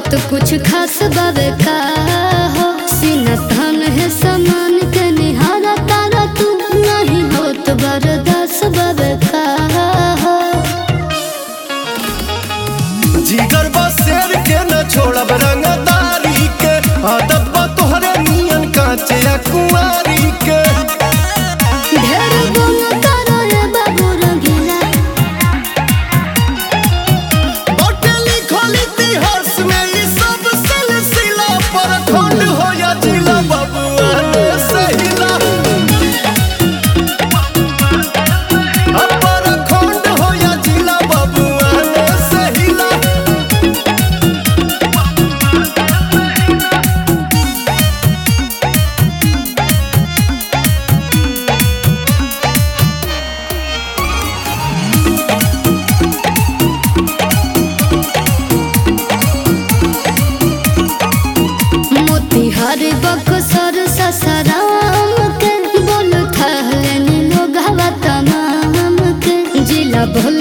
बात कुछ खास बावे का हो, सीना थान है समान के निहारा तारा तू, नहीं हो तो बर्दाश्त बावे का हो। जिगर बा शेर के न छोड़ब रंगदारी के, आदत बा तोहरे नियन कांचे या कुंवारी के। ढेर गुण करो रे बाबू रंगीला, बाटे लिखल इतिहास में ई सब सिलसिला, पर खंड हो या जिला बबुआ ने सहिला। पर खंड हो या जिला बबुआ ने सहिला। मोतिहार बक्सर ससराम के, बोल थहले लोग हवा तमाम के, जिला भोल